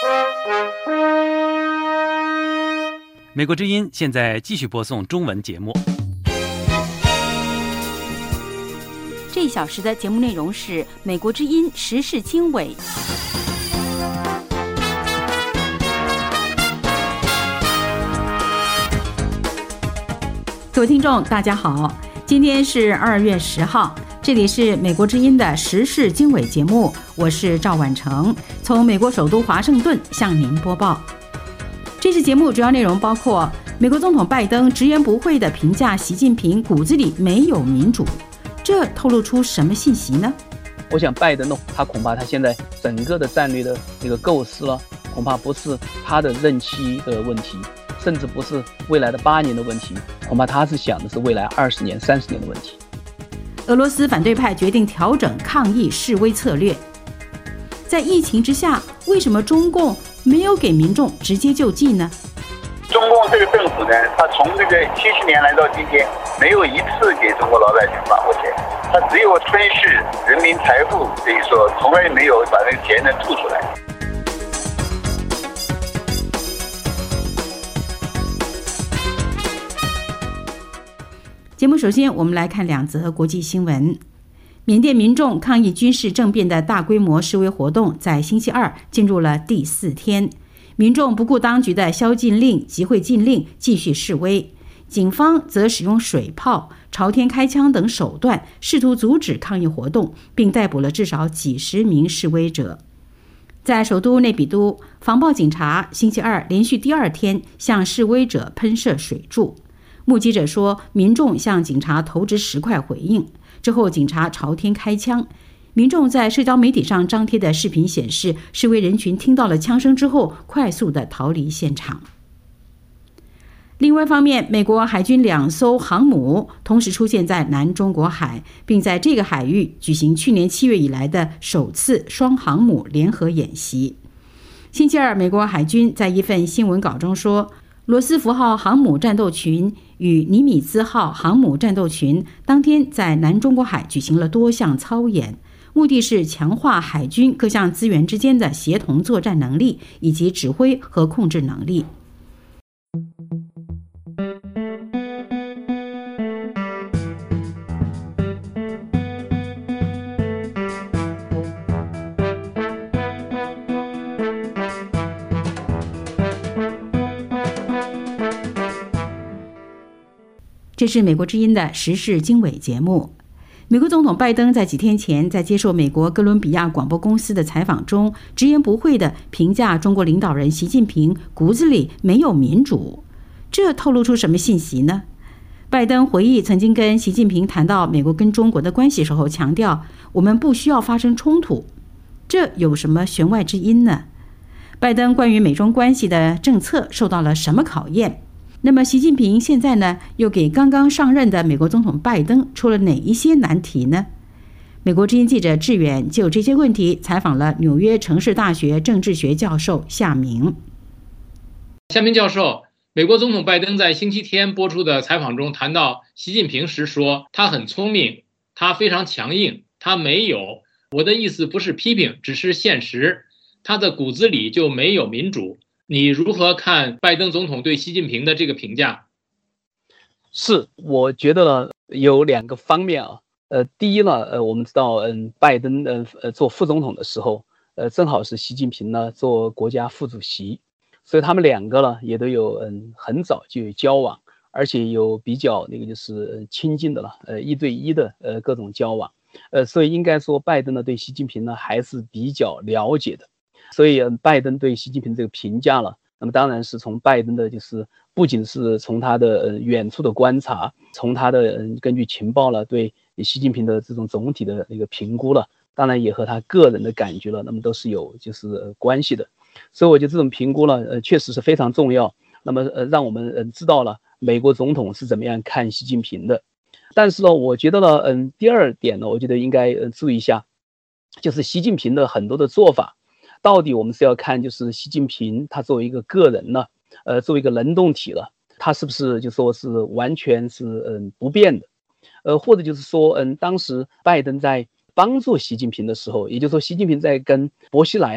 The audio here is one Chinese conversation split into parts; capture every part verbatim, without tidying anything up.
美国之音现在继续播送中文节目。 这一小时的节目内容是美国之音时事经纬。各位听众大家好，今天是二月十号，这里是美国之音的时事经纬节目，我是赵婉成，从美国首都华盛顿向您播报。这次节目主要内容包括美国总统拜登直言不讳地评价习近平骨子里没有民主，这透露出什么信息呢？ 我想拜登呢，他恐怕他现在整个的战略的这个构思了，恐怕不是他的任期的问题，甚至不是未来的八年的问题，恐怕他是想的是未来二十年、三十年的问题。 俄罗斯反对派决定调整抗议示威策略。在疫情之下，为什么中共没有给民众直接救济呢？ 中共这个政府呢，他从这个七十年来到今天，没有一次给中国老百姓发过钱，他只有吞噬人民财富，所以说从来没有把那个钱呢吐出来。 节目首先我们来看两则国际新闻。缅甸民众抗议军事政变的大规模示威活动在星期二进入了第四天，民众不顾当局的宵禁令、集会禁令继续示威，警方则使用水炮、朝天开枪等手段试图阻止抗议活动，并逮捕了至少几十名示威者。在首都内比都，防暴警察星期二连续第二天向示威者喷射水柱。目击者说，民众向警察投掷石块回应，之后警察朝天开枪。民众在社交媒体上张贴的视频显示，示威人群听到了枪声之后快速地逃离现场。另外一方面，美国海军两艘航母同时出现在南中国海，并在这个海域举行去年七月以来的首次双航母联合演习。星期二，美国海军在一份新闻稿中说，罗斯福号航母战斗群与尼米兹号航母战斗群当天在南中国海举行了多项操演，目的是强化海军各项资源之间的协同作战能力以及指挥和控制能力。这是美国之音的时事经纬节目。美国总统拜登在几天前在接受美国哥伦比亚广播公司的采访中，直言不讳地评价中国领导人习近平骨子里没有民主，这透露出什么信息呢？拜登回忆曾经跟习近平谈到美国跟中国的关系时候，强调我们不需要发生冲突，这有什么弦外之音呢？拜登关于美中关系的政策受到了什么考验？那么习近平现在呢，又给刚刚上任的美国总统拜登出了哪一些难题呢？美国之音记者志远就这些问题采访了纽约城市大学政治学教授夏明。 夏明教授，美国总统拜登在星期天播出的采访中谈到习近平时说，他很聪明，他非常强硬，他没有，我的意思不是批评，只是现实，他的骨子里就没有民主。你如何看拜登总统对习近平的这个评价？ 是，我觉得呢有两个方面啊。呃，第一呢，呃，我们知道，嗯，拜登呃呃做副总统的时候，呃，正好是习近平呢做国家副主席，所以他们两个呢也都有嗯很早就有交往，而且有比较那个就是亲近的了，呃，一对一的呃各种交往，呃，所以应该说拜登呢对习近平呢还是比较了解的。所以拜登对习近平这个评价了，那么当然是从拜登的就是不仅是从他的呃远处的观察，从他的、呃、根据情报了对习近平的这种总体的那个评估了，当然也和他个人的感觉了，那么都是有就是、呃、关系的。所以我觉得这种评估了呃确实是非常重要，那么呃让我们呃知道了美国总统是怎么样看习近平的。但是呢我觉得呢嗯第二点呢我觉得应该呃注意一下，就是习近平的很多的做法到底我们是要看就是习近平他作为一个个人呢，呃，作为一个能动体了，他是不是就说是完全是嗯不变的，呃，或者就是说嗯当时拜登在帮助习近平的时候，也就是说习近平在跟薄熙来了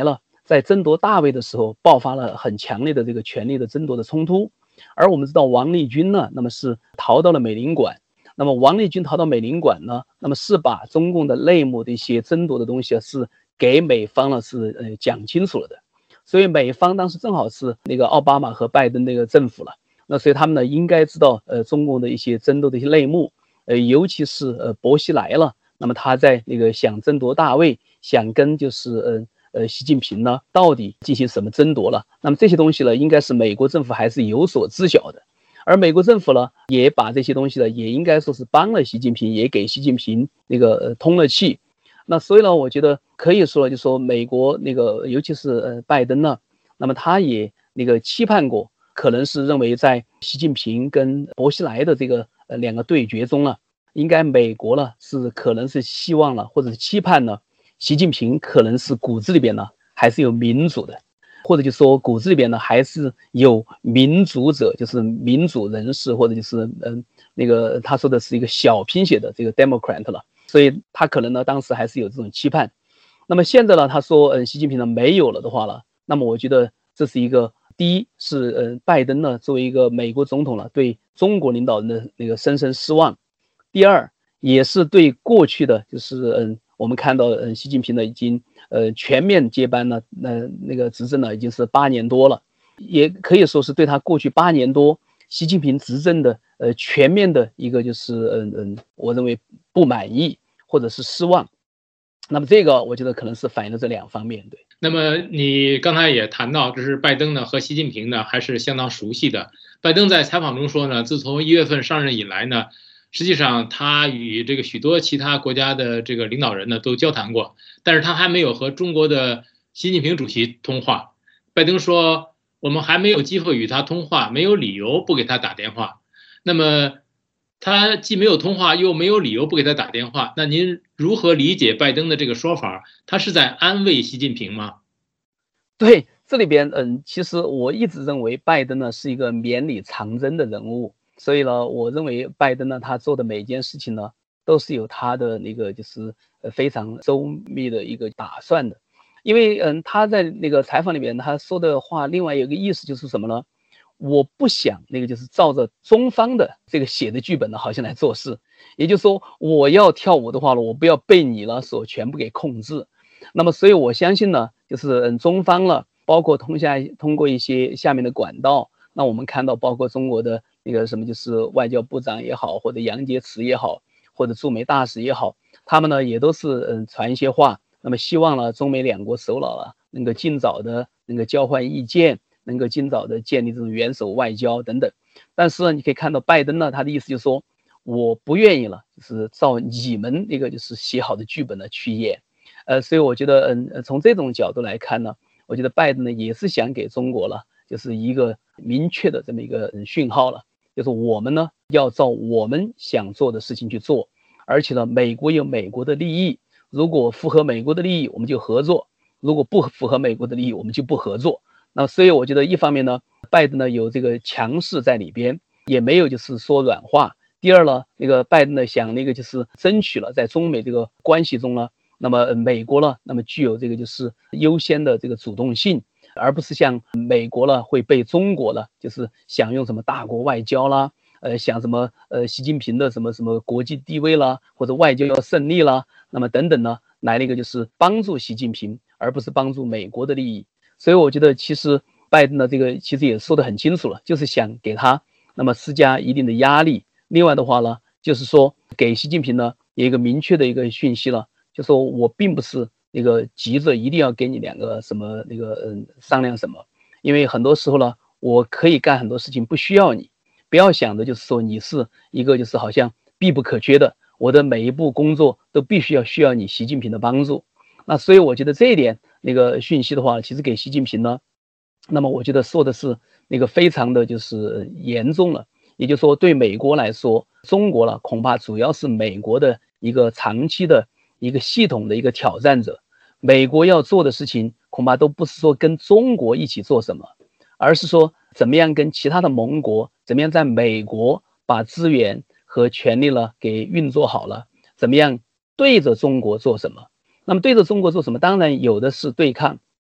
在争夺大位的时候爆发了很强烈的这个权力的争夺的冲突。而我们知道王立军呢，那么是逃到了美领馆。那么王立军逃到美领馆呢，那么是把中共的内幕的一些争夺的东西是给美方了是呃讲清楚了的。所以美方当时正好是那个奥巴马和拜登那个政府了，那所以他们呢应该知道呃中共的一些争斗的一些内幕，呃尤其是呃薄熙来了，那么他在那个想争夺大位，想跟就是呃呃习近平呢到底进行什么争夺了，那么这些东西呢应该是美国政府还是有所知晓的。而美国政府呢，也把这些东西呢，也应该说是帮了习近平，也给习近平那个、呃、通了气。那所以呢，我觉得可以说，就说美国那个，尤其是呃拜登呢，那么他也那个期盼过，可能是认为在习近平跟薄熙来的这个呃两个对决中呢，应该美国呢是可能是希望了，或者是期盼呢，习近平可能是骨子里边呢还是有民主的。或者就说骨子里边呢还是有民主者，就是民主人士，或者就是嗯那个他说的是一个小拼写的这个 Democrat 了，所以他可能呢当时还是有这种期盼。那么现在呢他说嗯习近平呢没有了的话了，那么我觉得这是一个第一是嗯拜登呢作为一个美国总统了对中国领导人的那个深深失望，第二也是对过去的就是嗯我们看到嗯习近平呢已经呃全面接班了，那、呃、那个执政呢已经是八年多了，也可以说是对他过去八年多习近平执政的呃全面的一个就是嗯嗯我认为不满意或者是失望。那么这个我觉得可能是反映了这两方面。对。 那么你刚才也谈到，这是拜登呢和习近平呢还是相当熟悉的。拜登在采访中说呢，自从一月份上任以来呢，实际上他与这个许多其他国家的这个领导人呢都交谈过，但是他还没有和中国的习近平主席通话。拜登说，我们还没有机会与他通话，没有理由不给他打电话。那么他既没有通话，又没有理由不给他打电话，那您如何理解拜登的这个说法？他是在安慰习近平吗？ 对，这里边嗯，其实我一直认为拜登呢是一个绵里藏针的人物，所以呢，我认为拜登呢他做的每一件事情呢，都是有他的那个就是呃非常周密的一个打算的。因为嗯他在那个采访里面他说的话，另外有一个意思就是什么呢？我不想那个就是照着中方的这个写的剧本呢好像来做事，也就是说我要跳舞的话呢，我不要被你了所全部给控制。那么所以我相信呢，就是嗯中方了，包括通下通过一些下面的管道，那我们看到包括中国的那个什么就是外交部长也好，或者杨洁篪也好，或者驻美大使也好，他们呢也都是嗯传一些话，那么希望呢中美两国首脑了能够尽早的能够交换意见，能够尽早的建立这种元首外交等等。但是呢你可以看到拜登呢他的意思就是说，我不愿意了，就是照你们那个就是写好的剧本呢去演。呃，所以我觉得，嗯，从这种角度来看呢，我觉得拜登呢也是想给中国了，就是一个明确的这么一个讯号了，就是我们呢要照我们想做的事情去做，而且呢，美国有美国的利益，如果符合美国的利益，我们就合作；如果不符合美国的利益，我们就不合作。那所以我觉得，一方面呢，拜登呢有这个强势在里边，也没有就是说软话。第二呢，那个拜登呢想那个就是争取了在中美这个关系中呢。那么美国呢，那么具有这个就是优先的这个主动性，而不是像美国呢会被中国呢就是想用什么大国外交啦，呃想什么呃习近平的什么什么国际地位啦，或者外交要胜利啦，那么等等呢，来了一个就是帮助习近平，而不是帮助美国的利益。所以我觉得其实拜登的这个其实也说得很清楚了，就是想给他那么施加一定的压力。另外的话呢，就是说给习近平呢有一个明确的一个讯息了。就说我并不是那个急着一定要给你两个什么那个嗯商量什么，因为很多时候呢，我可以干很多事情不需要你，不要想的就是说你是一个就是好像必不可缺的，我的每一步工作都必须要需要你习近平的帮助。那所以我觉得这一点那个讯息的话，其实给习近平呢，那么我觉得说的是那个非常的就是严重了，也就是说对美国来说，中国了恐怕主要是美国的一个长期的。一个系统的一个挑战者，美国要做的事情恐怕都不是说跟中国一起做什么，而是说怎么样跟其他的盟国，怎么样在美国把资源和权力了给运作好了，怎么样对着中国做什么。那么对着中国做什么，当然有的是对抗，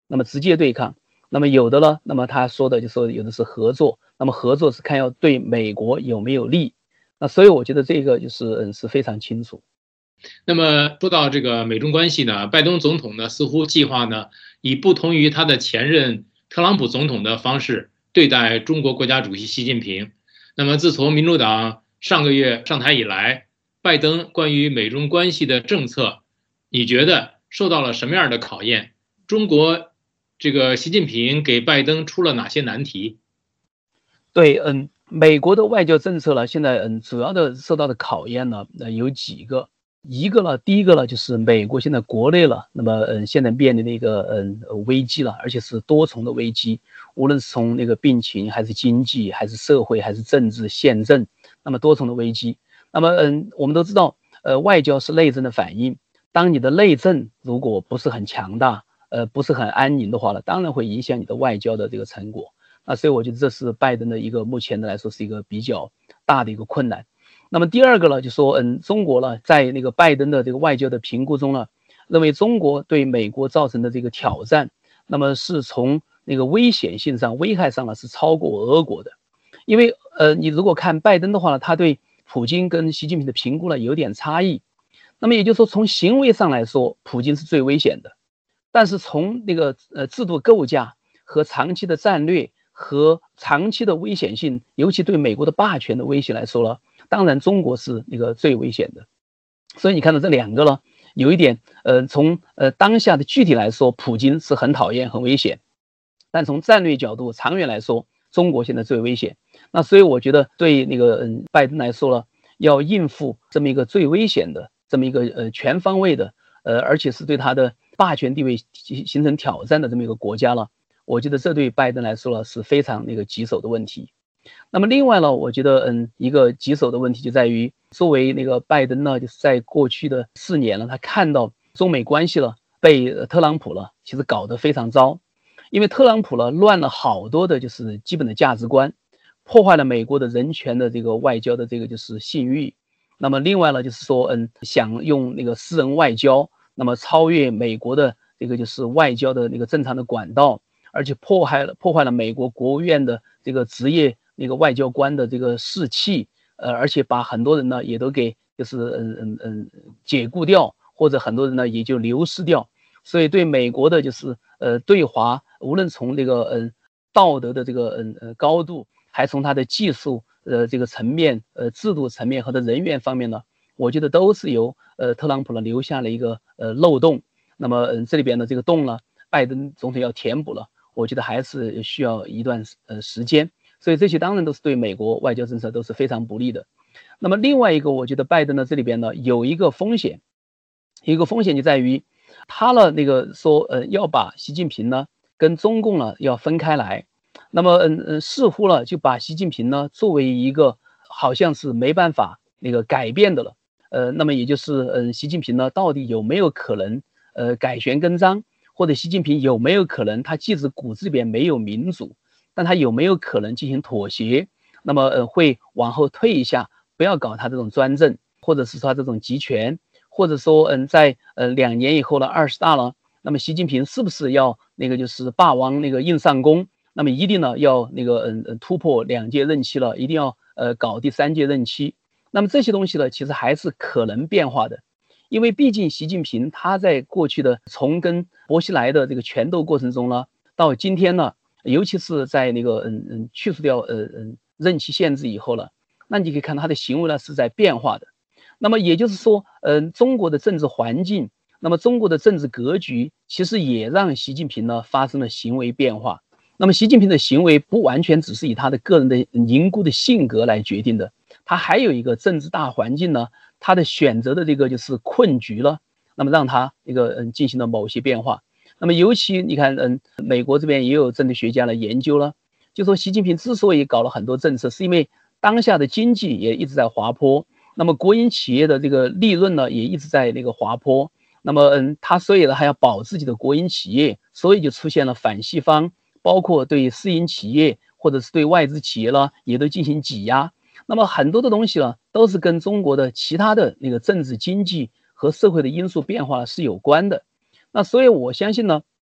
那么直接对抗。那么有的呢，那么他说的就说有的是合作，那么合作是看要对美国有没有利。那所以我觉得这个就是嗯是非常清楚。 那么说到这个美中关系呢，拜登总统呢似乎计划呢以不同于他的前任特朗普总统的方式对待中国国家主席习近平。那么自从民主党上个月上台以来，拜登关于美中关系的政策，你觉得受到了什么样的考验？中国这个习近平给拜登出了哪些难题？ 对，嗯，美国的外交政策呢，现在嗯主要的受到的考验呢，呃有几个。一个呢，第一个呢，就是美国现在国内了，那么嗯，现在面临的一个嗯危机了，而且是多重的危机，无论是从那个病情，还是经济，还是社会，还是政治宪政，那么多重的危机。那么嗯，我们都知道，呃，外交是内政的反应，当你的内政如果不是很强大，呃，不是很安宁的话呢，当然会影响你的外交的这个成果。那所以我觉得这是拜登的一个目前的来说是一个比较大的一个困难。那么第二个呢，就说嗯，中国呢，在那个拜登的这个外交的评估中呢，认为中国对美国造成的这个挑战，那么是从那个危险性上、危害上呢是超过俄国的。因为呃，你如果看拜登的话呢，他对普京跟习近平的评估呢有点差异。那么也就是说，从行为上来说，普京是最危险的，但是从那个呃制度构架和长期的战略和长期的危险性，尤其对美国的霸权的威胁来说呢，当然中国是那个最危险的。所以你看到这两个呢，有一点呃从呃当下的具体来说，普京是很讨厌很危险，但从战略角度长远来说，中国现在最危险。那所以我觉得对那个嗯拜登来说呢，要应付这么一个最危险的这么一个呃全方位的呃而且是对他的霸权地位形成挑战的这么一个国家了，我觉得这对拜登来说呢是非常那个棘手的问题。那么另外呢，我觉得嗯一个棘手的问题就在于，作为那个拜登呢，就是在过去的四年了，他看到中美关系了被特朗普了其实搞得非常糟。因为特朗普呢乱了好多的就是基本的价值观，破坏了美国的人权的这个外交的这个就是信誉。那么另外呢，就是说嗯想用那个私人外交，那么超越美国的这个就是外交的那个正常的管道，而且破坏了破坏了美国国务院的这个职业那个外交官的这个士气，呃，而且把很多人呢也都给就是嗯嗯嗯解雇掉，或者很多人呢也就流失掉。所以对美国的就是呃对华，无论从这个嗯道德的这个嗯呃高度，还从它的技术呃这个层面、呃制度层面和的人员方面呢，我觉得都是由呃特朗普呢留下了一个呃漏洞。那么嗯这里边的这个洞呢，拜登总统要填补了，我觉得还是需要一段呃时间。所以这些当然都是对美国外交政策都是非常不利的。那么另外一个，我觉得拜登呢这里边呢有一个风险，有一个风险就在于他呢那个说呃要把习近平呢跟中共呢要分开来，那么嗯嗯似乎呢就把习近平呢作为一个好像是没办法那个改变的了。呃，那么也就是嗯习近平呢到底有没有可能呃改弦更张，或者习近平有没有可能他即使骨子里边没有民主，但他有没有可能进行妥协？那么呃会往后退一下，不要搞他这种专政，或者是说他这种集权，或者说嗯在呃两年以后了二十大了，那么习近平是不是要那个就是霸王那个硬上弓？那么一定呢要那个嗯嗯突破两届任期了，一定要呃搞第三届任期。那么这些东西呢，其实还是可能变化的，因为毕竟习近平他在过去的从跟薄熙来的这个权斗过程中呢，到今天呢。尤其是在那个嗯嗯去除掉呃嗯任期限制以后了，那你可以看到他的行为呢是在变化的。那么也就是说，嗯、呃、中国的政治环境，那么中国的政治格局，其实也让习近平呢发生了行为变化。那么习近平的行为不完全只是以他的个人的凝固的性格来决定的，他还有一个政治大环境呢，他的选择的这个就是困局了，那么让他一个嗯进行了某些变化。那么尤其你看，嗯，美国这边也有政治学家来研究了，就说习近平之所以搞了很多政策，是因为当下的经济也一直在滑坡，那么国营企业的这个利润呢也一直在那个滑坡，那么嗯，他所以呢还要保自己的国营企业，所以就出现了反西方，包括对私营企业或者是对外资企业呢也都进行挤压。那么很多的东西呢都是跟中国的其他的那个政治经济和社会的因素变化是有关的。那所以我相信呢，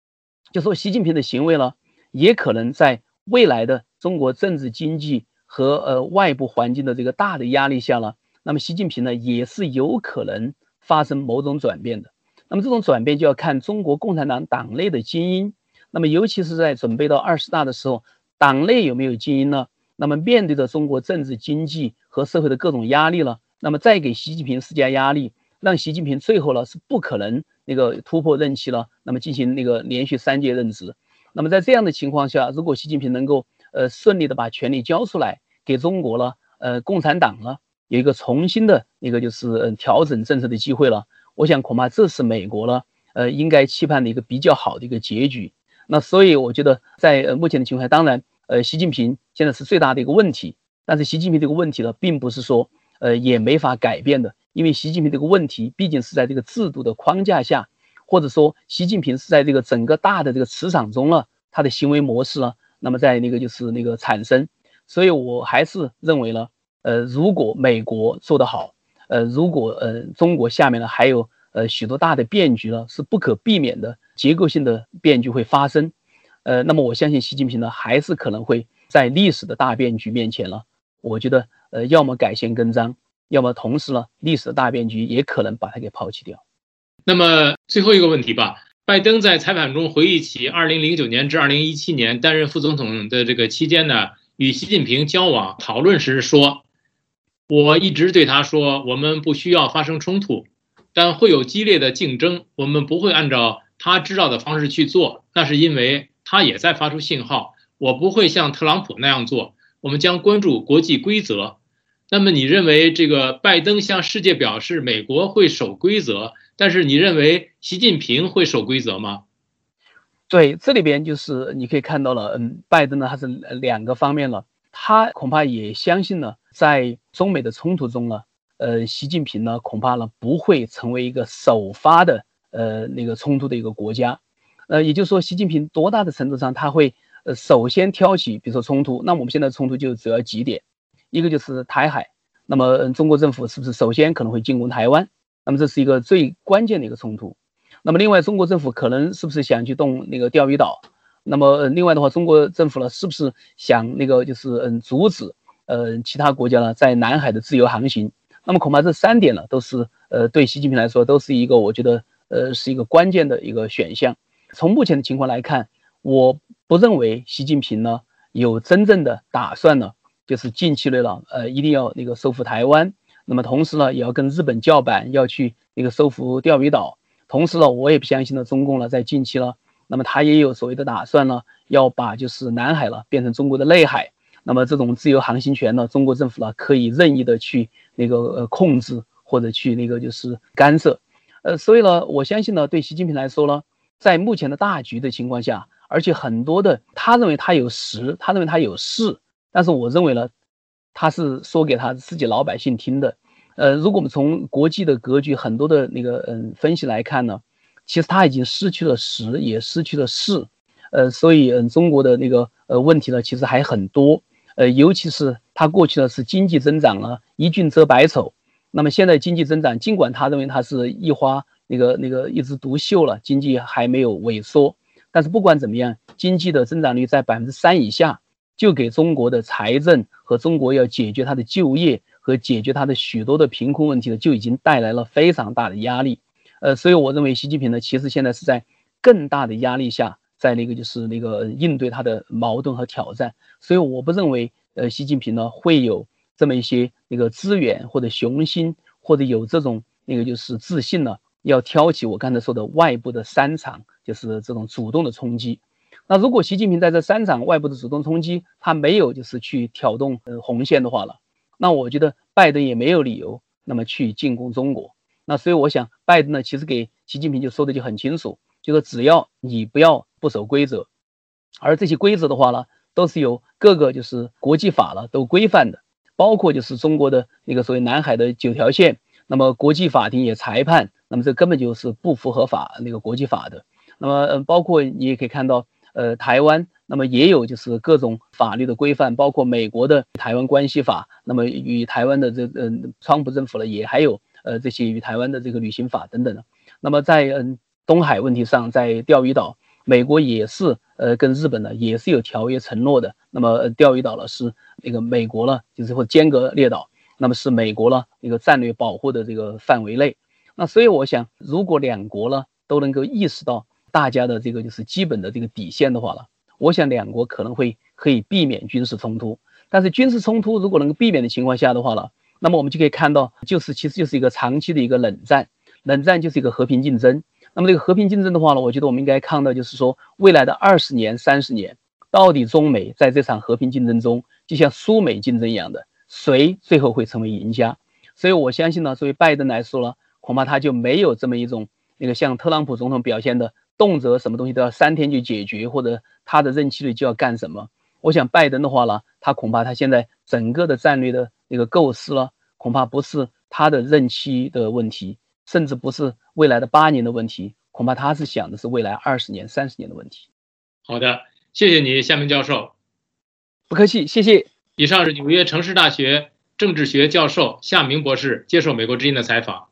就说习近平的行为呢，也可能在未来的中国政治经济和呃外部环境的这个大的压力下呢，那么习近平呢也是有可能发生某种转变的。那么这种转变就要看中国共产党党内的精英，那么尤其是在准备到二十大的时候，党内有没有精英呢？那么面对着中国政治经济和社会的各种压力了，那么再给习近平施加压力，让习近平最后呢是不可能那个突破任期了，那么进行那个连续三届任职。那么在这样的情况下，如果习近平能够呃顺利的把权力交出来，给中国了呃共产党呢有一个重新的那个就是呃调整政策的机会了，我想恐怕这是美国呢呃应该期盼的一个比较好的一个结局。那所以我觉得在呃目前的情况下，当然呃习近平现在是最大的一个问题，但是习近平这个问题呢并不是说呃也没法改变的，因为习近平这个问题毕竟是在这个制度的框架下，或者说习近平是在这个整个大的这个磁场中了，他的行为模式呢那么在那个就是那个产生。所以我还是认为呢呃如果美国做得好，呃如果呃中国下面呢还有呃许多大的变局呢是不可避免的结构性的变局会发生，呃那么我相信习近平呢还是可能会在历史的大变局面前了，我觉得呃要么改弦更张，要么同时呢历史的大变局也可能把它给抛弃掉。 那么最后一个问题吧，拜登在采访中回忆起二零零九年至二零一七年担任副总统的这个期间呢，与习近平交往讨论时说，我一直对他说，我们不需要发生冲突，但会有激烈的竞争，我们不会按照他知道的方式去做，那是因为他也在发出信号，我不会像特朗普那样做，我们将关注国际规则。那么你认为这个拜登向世界表示美国会守规则，但是你认为习近平会守规则吗？ 对，这里边就是你可以看到了，嗯，拜登呢他是两个方面了，他恐怕也相信呢，在中美的冲突中呢，呃，习近平呢恐怕呢不会成为一个首发的呃那个冲突的一个国家，呃，也就是说，习近平多大的程度上他会呃首先挑起，比如说冲突，那我们现在冲突就主要几点，一个就是台海，那么、呃、中国政府是不是首先可能会进攻台湾？那么这是一个最关键的一个冲突。那么另外，中国政府可能是不是想去动那个钓鱼岛？那么、呃、另外的话，中国政府呢是不是想那个就是嗯阻止呃其他国家呢在南海的自由航行？那么恐怕这三点呢都是呃对习近平来说都是一个我觉得呃是一个关键的一个选项。从目前的情况来看，我不认为习近平呢有真正的打算呢，就是近期内了呃一定要那个收复台湾，那么同时呢也要跟日本叫板，要去那个收复钓鱼岛。同时呢，我也不相信呢，中共呢在近期呢，那么他也有所谓的打算呢，要把就是南海了变成中国的内海。那么这种自由航行权呢，中国政府呢可以任意的去那个呃控制或者去那个就是干涉。呃，所以呢，我相信呢，对习近平来说呢，在目前的大局的情况下，而且很多的他认为他有实，他认为他有势，但是我认为呢，他是说给他自己老百姓听的。呃，如果我们从国际的格局很多的那个嗯分析来看呢，其实他已经失去了实，也失去了势，呃，所以嗯中国的那个呃问题呢，其实还很多，呃，尤其是他过去呢是经济增长了一俊遮百丑，那么现在经济增长，尽管他认为他是一花那个那个一枝独秀了，经济还没有萎缩，但是不管怎么样，经济的增长率在百分之三以下，就给中国的财政和中国要解决它的就业和解决它的许多的贫困问题呢，就已经带来了非常大的压力。呃，所以我认为习近平呢，其实现在是在更大的压力下，在那个就是那个应对他的矛盾和挑战。所以我不认为呃习近平呢会有这么一些那个资源或者雄心，或者有这种那个就是自信呢，要挑起我刚才说的外部的三场，就是这种主动的冲击。那如果习近平在这三场外部的主动冲击，他没有就是去挑动呃红线的话了，那我觉得拜登也没有理由那么去进攻中国。那所以我想拜登呢其实给习近平就说的就很清楚，就说只要你不要不守规则，而这些规则的话呢都是由各个就是国际法了都规范的，包括就是中国的那个所谓南海的九条线，那么国际法庭也裁判，那么这根本就是不符合法那个国际法的。那么呃包括你也可以看到呃台湾那么也有就是各种法律的规范，包括美国的台湾关系法，那么与台湾的这呃川普政府呢也还有呃这些与台湾的这个旅行法等等的。那么在嗯东海问题上，在钓鱼岛， 美国也是呃跟日本呢也是有条约承诺的。那么、呃、钓鱼岛呢是那个美国呢就是或尖阁列岛，那么是美国呢一个战略保护的这个范围内。那所以我想，如果两国呢都能够意识到大家的这个就是基本的这个底线的话呢，我想两国可能会可以避免军事冲突。但是军事冲突如果能够避免的情况下的话呢，那么我们就可以看到，就是其实就是一个长期的一个冷战，冷战就是一个和平竞争。那么这个和平竞争的话呢，我觉得我们应该看到，就是说未来的二十年、三十年，到底中美在这场和平竞争中，就像苏美竞争一样的，谁最后会成为赢家？所以我相信呢，作为拜登来说呢，恐怕他就没有这么一种那个像特朗普总统表现的，动辄什么东西都要三天就解决，或者他的任期里就要干什么。我想拜登的话呢，他恐怕他现在整个的战略的那个构思了，恐怕不是他的任期的问题，甚至不是未来的八年的问题，恐怕他是想的是未来二十年、三十年的问题。 好的，谢谢你，夏明教授。 不客气，谢谢。 以上是纽约城市大学政治学教授夏明博士接受美国之音的采访。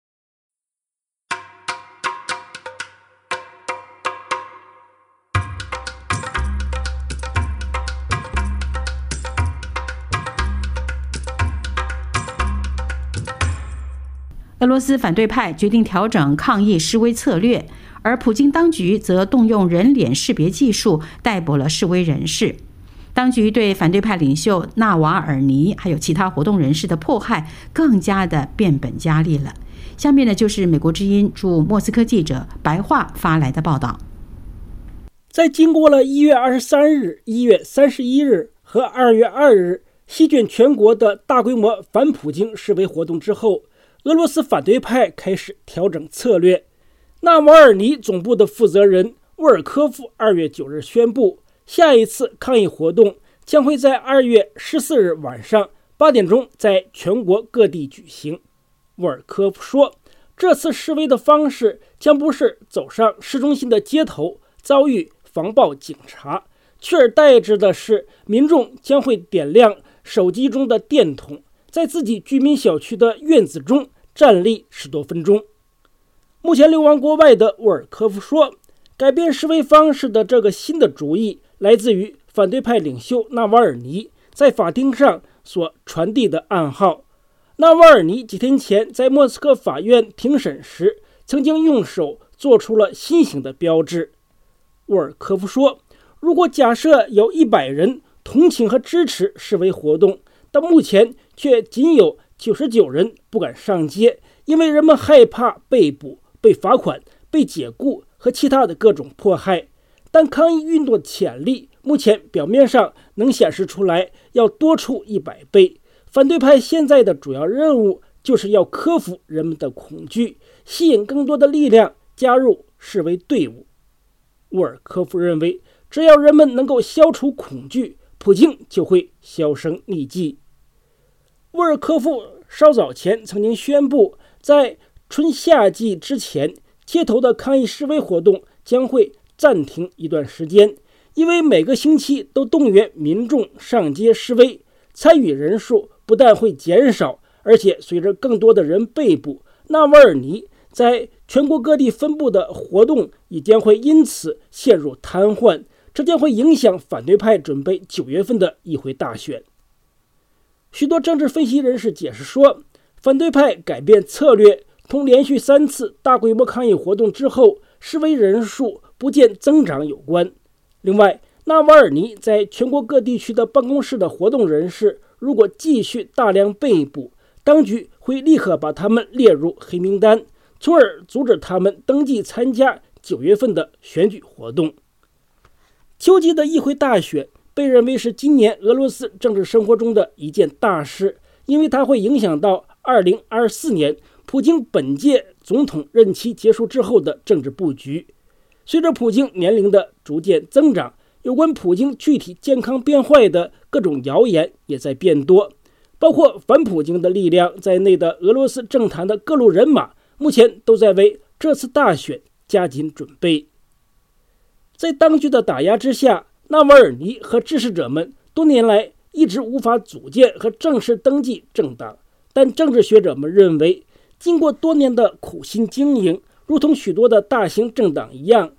俄罗斯反对派决定调整抗议示威策略，而普京当局则动用人脸识别技术逮捕了示威人士。当局对反对派领袖纳瓦尔尼还有其他活动人士的迫害更加的变本加厉了。下面呢，就是美国之音驻莫斯科记者白桦发来的报道。 在经过了一月二十三日、一月三十一日和二月二日席卷全国的大规模反普京示威活动之后，俄罗斯反对派开始调整策略。纳瓦尔尼总部的负责人沃尔科夫二月九日宣布，下一次抗议活动将会在二月十四日晚上八点钟在全国各地举行。沃尔科夫说，这次示威的方式将不是走上市中心的街头遭遇防暴警察，取而代之的是民众将会点亮手机中的电筒，在自己居民小区的院子中站立十多分钟。目前流亡国外的沃尔科夫说，改变示威方式的这个新的主意来自于反对派领袖纳瓦尔尼在法庭上所传递的暗号。纳瓦尔尼几天前在莫斯科法院庭审时，曾经用手做出了心形的标志。沃尔科夫说，如果假设有一百人同情和支持示威活动，到目前却仅有九十九人不敢上街，因为人们害怕被捕、被罚款、被解雇和其他的各种迫害。但抗议运动的潜力目前表面上能显示出来要多出一百倍。反对派现在的主要任务就是要克服人们的恐惧，吸引更多的力量加入示威队伍。沃尔科夫认为，只要人们能够消除恐惧，普京就会销声匿迹。沃尔科夫稍早前曾经宣布，在春夏季之前，街头的抗议示威活动将会暂停一段时间，因为每个星期都动员民众上街示威，参与人数不但会减少，而且随着更多的人被捕，纳瓦尔尼在全国各地分布的活动也将会因此陷入瘫痪，这将会影响反对派准备九月份的议会大选。许多政治分析人士解释说，反对派改变策略同连续三次大规模抗议活动之后示威人数不见增长有关。另外，纳瓦尔尼在全国各地区的办公室的活动人士如果继续大量被捕，当局会立刻把他们列入黑名单，从而阻止他们登记参加九月份的选举活动。秋季的议会大选被认为是今年俄罗斯政治生活中的一件大事，因为它会影响到二零二四年普京本届总统任期结束之后的政治布局。随着普京年龄的逐渐增长，有关普京具体健康变坏的各种谣言也在变多，包括反普京的力量在内的俄罗斯政坛的各路人马目前都在为这次大选加紧准备。在当局的打压之下，纳瓦尔尼和支持者们多年来一直无法组建和正式登记政党，但政治学者们认为，经过多年的苦心经营，如同许多的大型政党一样，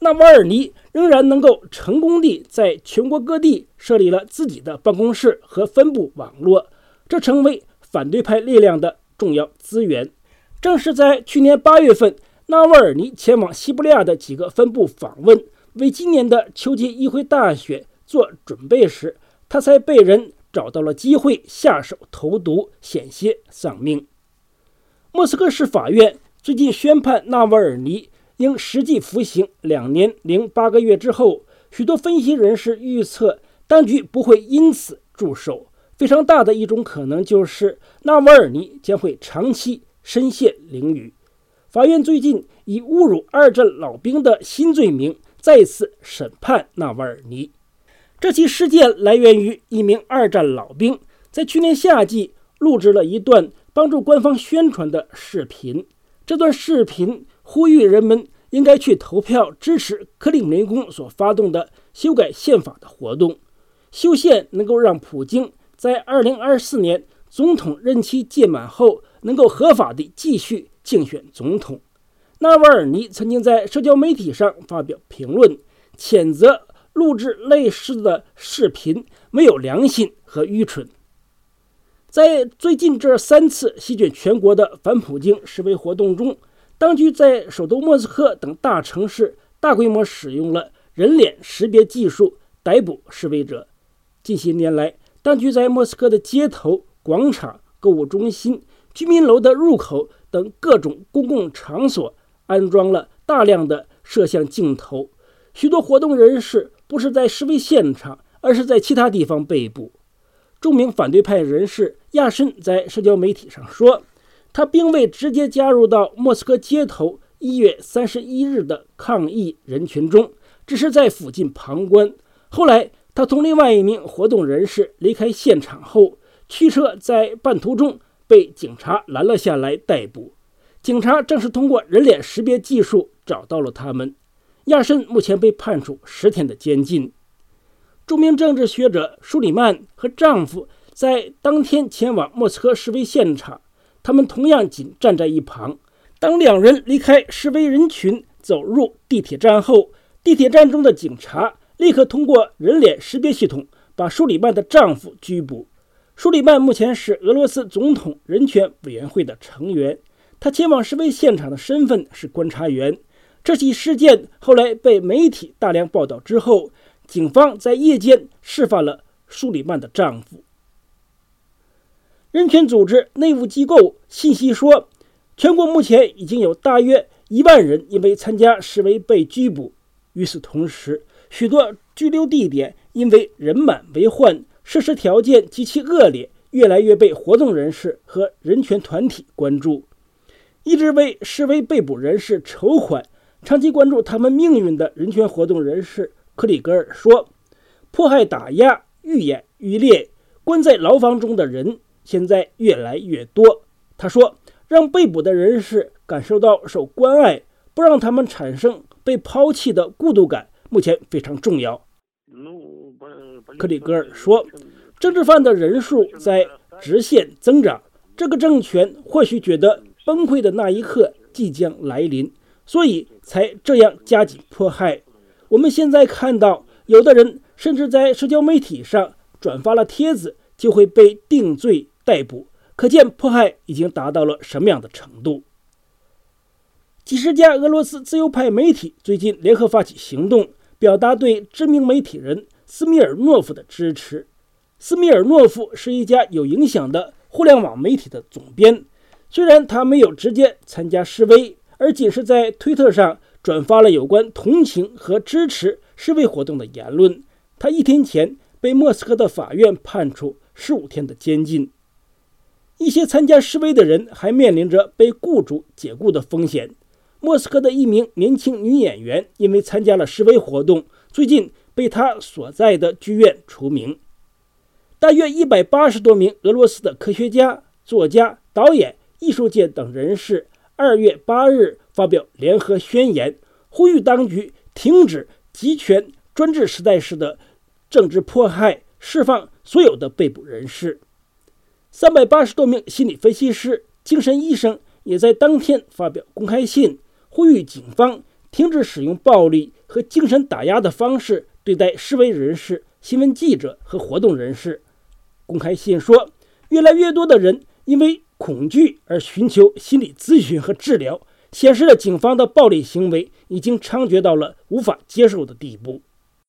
纳瓦尔尼仍然能够成功地在全国各地设立了自己的办公室和分部网络，这成为反对派力量的重要资源。正是在去年八月份，纳瓦尔尼前往西伯利亚的几个分部访问，为今年的秋季议会大选做准备时，他才被人找到了机会下手投毒，险些丧命。莫斯科市法院最近宣判纳瓦尔尼应实际服刑两年零八个月之后，许多分析人士预测，当局不会因此住手。非常大的一种可能就是纳瓦尔尼将会长期身陷囹圄。法院最近以侮辱二战老兵的新罪名再次审判纳瓦尔尼。这起事件来源于一名二战老兵在去年夏季录制了一段帮助官方宣传的视频。这段视频呼吁人们应该去投票支持克里姆林宫所发动的修改宪法的活动。修宪能够让普京在二零二四年总统任期届满后能够合法地继续竞选总统。纳瓦尔尼曾经在社交媒体上发表评论，谴责录制类似的视频没有良心和愚蠢。在最近这三次席卷全国的反普京示威活动中，当局在首都莫斯科等大城市大规模使用了人脸识别技术逮捕示威者。近些年来，当局在莫斯科的街头、广场、购物中心、居民楼的入口等各种公共场所安装了大量的摄像镜头。许多活动人士不是在示威现场，而是在其他地方被捕。著名反对派人士亚申在社交媒体上说，他并未直接加入到莫斯科街头一月三十一日的抗议人群中，只是在附近旁观。后来他同另外一名活动人士离开现场后，汽车在半途中被警察拦了下来逮捕。警察正是通过人脸识别技术找到了他们。亚申目前被判处十天的监禁。著名政治学者舒里曼和丈夫在当天前往莫斯科示威现场，他们同样仅站在一旁。当两人离开示威人群走入地铁站后，地铁站中的警察立刻通过人脸识别系统把舒里曼的丈夫拘捕。舒里曼目前是俄罗斯总统人权委员会的成员，他前往示威现场的身份是观察员。这起事件后来被媒体大量报道之后，警方在夜间释放了舒里曼的丈夫。人权组织内务机构信息说，全国目前已经有大约一万人因为参加示威被拘捕。与此同时，许多拘留地点因为人满为患，设施条件极其恶劣，越来越被活动人士和人权团体关注。一直为示威被捕人士筹款，长期关注他们命运的人权活动人士克里格尔说，迫害打压愈演愈烈，关在牢房中的人现在越来越多。他说，让被捕的人士感受到受关爱，不让他们产生被抛弃的孤独感，目前非常重要。克里格尔说，政治犯的人数在直线增长，这个政权或许觉得崩溃的那一刻即将来临，所以才这样加紧迫害。我们现在看到，有的人甚至在社交媒体上转发了帖子，就会被定罪逮捕，可见迫害已经达到了什么样的程度。几十家俄罗斯自由派媒体最近联合发起行动，表达对知名媒体人斯米尔诺夫的支持。斯米尔诺夫是一家有影响的互联网媒体的总编，虽然他没有直接参加示威，而仅是在推特上转发了有关同情和支持示威活动的言论。他一天前被莫斯科的法院判处十五天的监禁。一些参加示威的人还面临着被雇主解雇的风险。莫斯科的一名年轻女演员因为参加了示威活动，最近被她所在的剧院除名。大约一百八十多名俄罗斯的科学家、作家、导演、艺术界等人士二月八日发表联合宣言，呼吁当局停止集权专制时代式的政治迫害，释放所有的被捕人士。三百八十多名心理分析师、精神医生也在当天发表公开信，呼吁警方停止使用暴力和精神打压的方式对待示威人士、新闻记者和活动人士。公开信说，越来越多的人因为恐惧而寻求心理咨询和治疗，显示了警方的暴力行为已经猖獗到了无法接受的地步。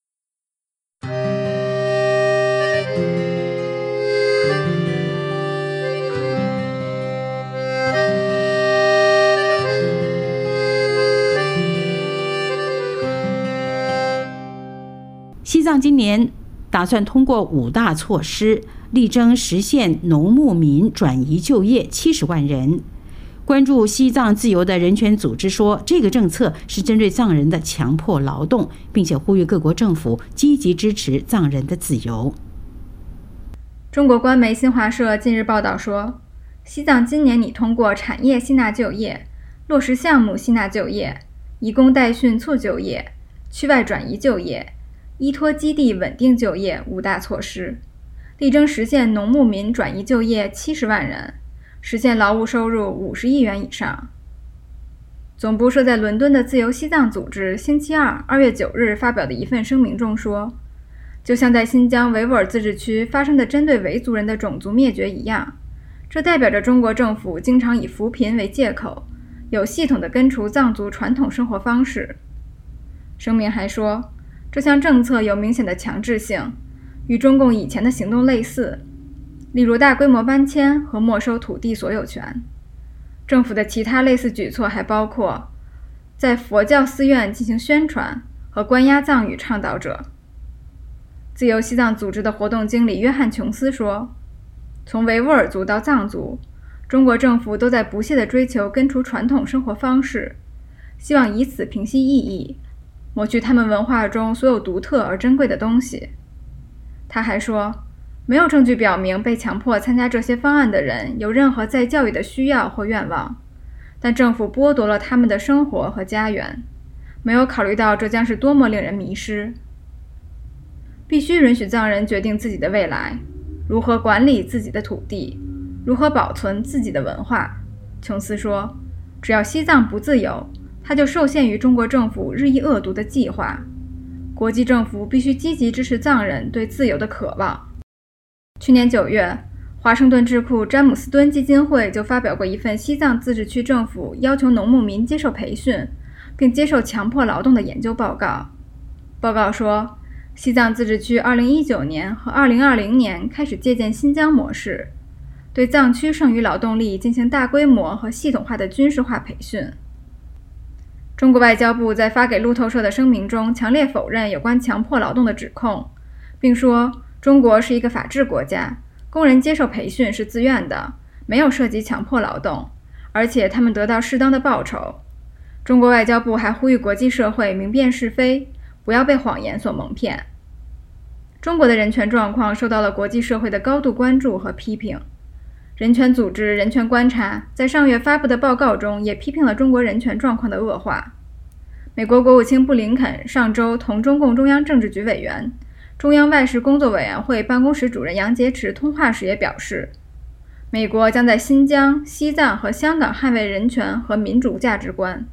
西藏今年打算通过五大措施，力争实现农牧民转移就业七十万人。关注西藏自由的人权组织说，这个政策是针对藏人的强迫劳动，并且呼吁各国政府积极支持藏人的自由。 中国官媒新华社近日报道说，西藏今年拟通过产业吸纳就业、落实项目吸纳就业、以工代训促就业、区外转移就业、依托基地稳定就业五大措施，力争实现农牧民转移就业七十万人，实现劳务收入五十亿元以上。总部设在伦敦的自由西藏组织星期二二月九日发表的一份声明中说，就像在新疆维吾尔自治区发生的针对维族人的种族灭绝一样，这代表着中国政府经常以扶贫为借口，有系统地根除藏族传统生活方式。声明还说，这项政策有明显的强制性，与中共以前的行动类似，例如大规模搬迁和没收土地所有权。政府的其他类似举措还包括在佛教寺院进行宣传和关押藏语倡导者。自由西藏组织的活动经理约翰·琼斯说，从维吾尔族到藏族，中国政府都在不懈地追求根除传统生活方式，希望以此平息异议，抹去他们文化中所有独特而珍贵的东西。他还说，没有证据表明被强迫参加这些方案的人有任何再教育的需要或愿望，但政府剥夺了他们的生活和家园，没有考虑到这将是多么令人迷失。必须允许藏人决定自己的未来，如何管理自己的土地，如何保存自己的文化。琼斯说，只要西藏不自由，它就受限于中国政府日益恶毒的计划。国际政府必须积极支持藏人对自由的渴望。去年九月，华盛顿智库詹姆斯敦基金会就发表过一份西藏自治区政府要求农牧民接受培训并接受强迫劳动的研究报告。报告说，西藏自治区二零一九年和二零二零年开始借鉴新疆模式，对藏区剩余劳动力进行大规模和系统化的军事化培训。中国外交部在发给路透社的声明中强烈否认有关强迫劳动的指控，并说中国是一个法治国家，工人接受培训是自愿的，没有涉及强迫劳动，而且他们得到适当的报酬。中国外交部还呼吁国际社会明辨是非，不要被谎言所蒙骗。中国的人权状况受到了国际社会的高度关注和批评。人权组织人权观察在上月发布的报告中也批评了中国人权状况的恶化。美国国务卿布林肯上周同中共中央政治局委员、中央外事工作委员会办公室主任杨洁篪通话时也表示，美国将在新疆、西藏和香港捍卫人权和民主价值观。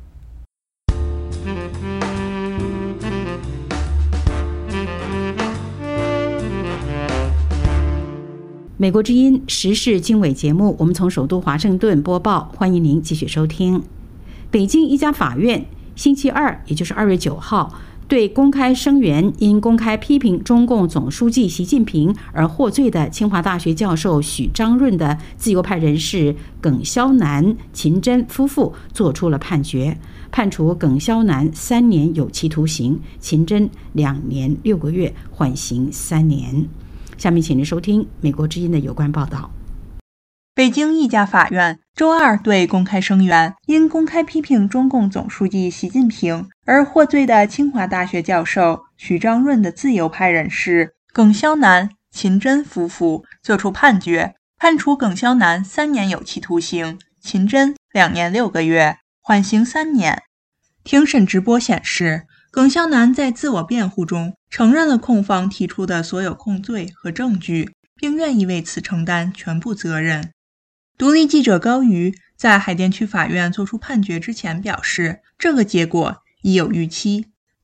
美国之音时事经纬节目，我们从首都华盛顿播报，欢迎您继续收听。北京一家法院星期二，也就是二月九号，对公开声援因公开批评中共总书记习近平而获罪的清华大学教授许章润的自由派人士耿肖南、秦真夫妇作出了判决，判处耿肖南三年有期徒刑，秦真两年六个月，缓刑三年。下面请您收听美国之音的有关报道。 北京一家法院周二对公开声援因公开批评中共总书记习近平而获罪的清华大学教授许章润的自由派人士耿肖南、秦真夫妇作出判决，判处耿肖南三年有期徒刑，秦真两年六个月，缓刑三年。庭审直播显示，耿肖南在自我辩护中承认了控方提出的所有控罪和证据，并愿意为此承担全部责任。独立记者高瑜在海淀区法院作出判决之前表示，这个结果已有预期。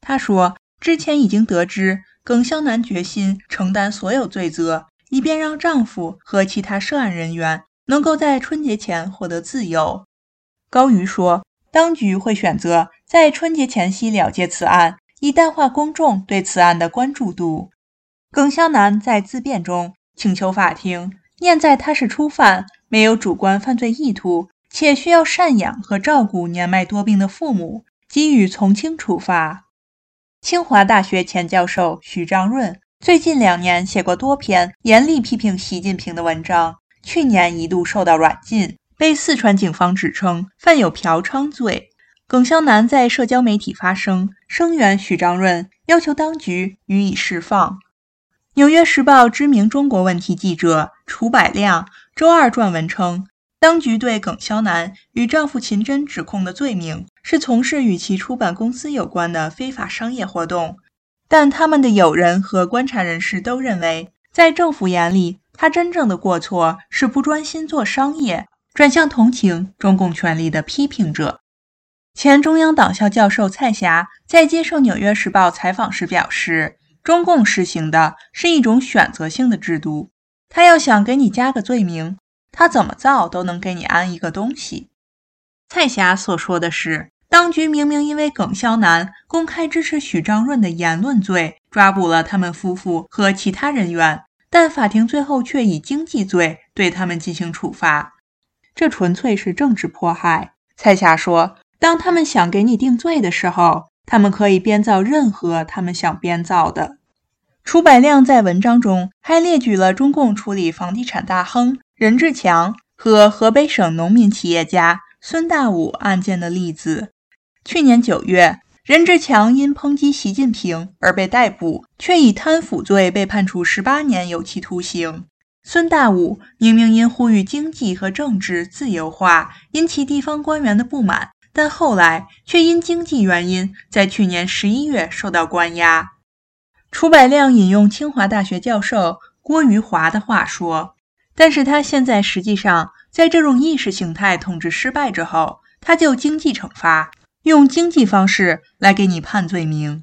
他说，之前已经得知耿湘南决心承担所有罪责，以便让丈夫和其他涉案人员能够在春节前获得自由。高瑜说，当局会选择在春节前夕了结此案，以淡化公众对此案的关注度。耿湘南在自辩中请求法庭念在他是初犯，没有主观犯罪意图，且需要赡养和照顾年迈多病的父母，给予从轻处罚。清华大学前教授许章润最近两年写过多篇严厉批评习近平的文章，去年一度受到软禁，被四川警方指称犯有嫖娼罪。耿湘南在社交媒体发声，声援许章润，要求当局予以释放。纽约时报知名中国问题记者楚百亮周二撰文称，当局对耿湘南与丈夫秦真指控的罪名是从事与其出版公司有关的非法商业活动，但他们的友人和观察人士都认为，在政府眼里，他真正的过错是不专心做商业，转向同情中共权力的批评者。前中央党校教授蔡霞在接受《纽约时报》采访时表示，中共实行的是一种选择性的制度，他要想给你加个罪名，他怎么造都能给你安一个东西。蔡霞所说的是，当局明明因为耿湘南公开支持许章润的言论罪抓捕了他们夫妇和其他人员，但法庭最后却以经济罪对他们进行处罚，这纯粹是政治迫害。蔡霞说，当他们想给你定罪的时候，他们可以编造任何他们想编造的。楚百亮在文章中还列举了中共处理房地产大亨任志强和河北省农民企业家孙大武案件的例子。去年九月，任志强因抨击习近平而被逮捕，却以贪腐罪被判处十八年有期徒刑。孙大武明明因呼吁经济和政治自由化引起地方官员的不满，但后来却因经济原因在去年十一月受到关押。楚百亮引用清华大学教授郭余华的话说，但是他现在实际上在这种意识形态统治失败之后，他就经济惩罚，用经济方式来给你判罪名。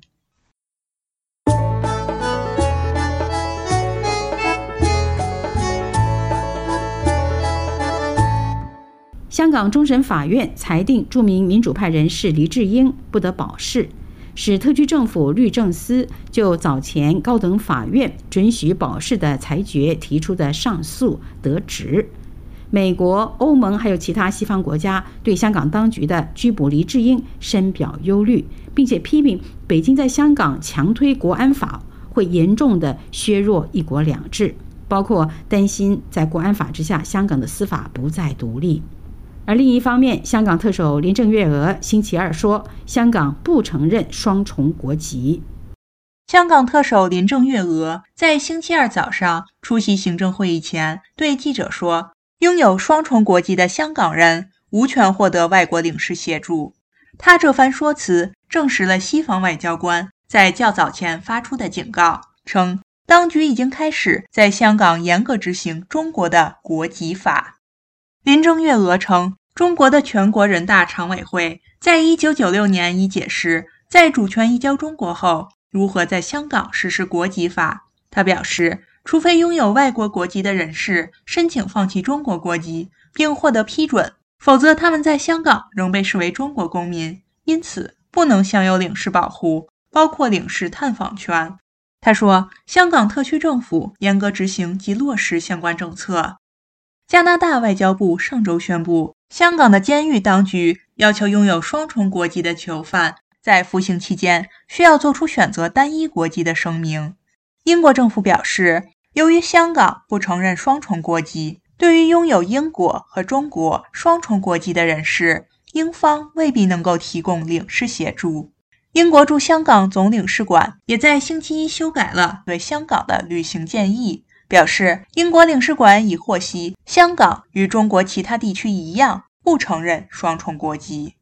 香港终审法院裁定著名民主派人士黎智英不得保释，使特区政府律政司就早前高等法院准许保释的裁决提出的上诉得直。美国、欧盟还有其他西方国家对香港当局的拘捕黎智英深表忧虑，并且批评北京在香港强推国安法会严重的削弱一国两制，包括担心在国安法之下香港的司法不再独立。而另一方面，香港特首林郑月娥星期二说，香港不承认双重国籍。 香港特首林郑月娥在星期二早上出席行政会议前对记者说，拥有双重国籍的香港人无权获得外国领事协助。他这番说辞证实了西方外交官在较早前发出的警告，称当局已经开始在香港严格执行中国的国籍法。林郑月娥称，中国的全国人大常委会在一九九六年已解释，在主权移交中国后，如何在香港实施国籍法。他表示，除非拥有外国国籍的人士申请放弃中国国籍并获得批准，否则他们在香港仍被视为中国公民，因此不能享有领事保护，包括领事探访权。他说，香港特区政府严格执行及落实相关政策。加拿大外交部上周宣布，香港的监狱当局要求拥有双重国籍的囚犯在服刑期间需要做出选择单一国籍的声明。英国政府表示，由于香港不承认双重国籍，对于拥有英国和中国双重国籍的人士，英方未必能够提供领事协助。英国驻香港总领事馆也在星期一修改了对香港的旅行建议，表示英国领事馆已获悉，香港与中国其他地区一样不承认双重国籍。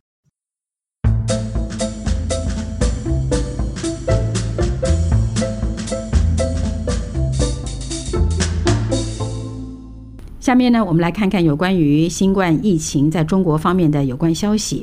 下面呢，我们来看看有关于新冠疫情在中国方面的有关消息。